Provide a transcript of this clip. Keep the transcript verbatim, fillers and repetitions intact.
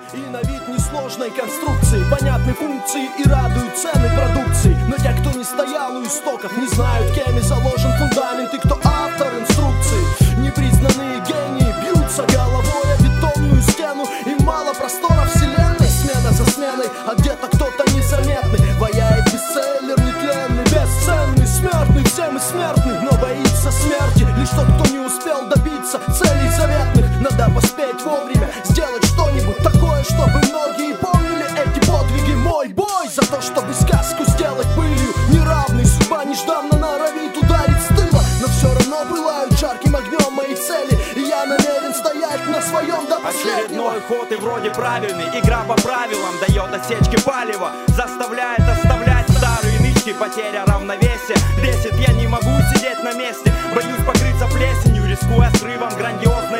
И на вид несложной конструкции понятны функции и радуют цены продукции. Но те, кто не стоял у истоков, не знают, кем и заложен фундамент и кто автор инструкции. Непризнанные гении бьются головой о бетонную стену. Им мало простора вселенной, смена за сменой, а где-то кто-то незаметный ваяет бестселлер нетленный, бесценный, смертный. Все мы смертны, но боится смерти лишь тот, кто не успел добиться целей заветных. Надо поспеть вовремя, сделать что-нибудь такое, чтобы многие помнили эти подвиги. Мой бой за то, чтобы сказку сделать былью неравной. Судьба нежданно норовит ударить с тыла, но все равно пылают жарким огнем мои цели, и я намерен стоять на своем до последнего. Очередной ход и вроде правильный, игра по правилам дает осечки палева, заставляет оставлять старые нычки. Потеря равновесия бесит, я не могу сидеть на месте, боюсь покрыться плесенью, рискуя срывом грандиозной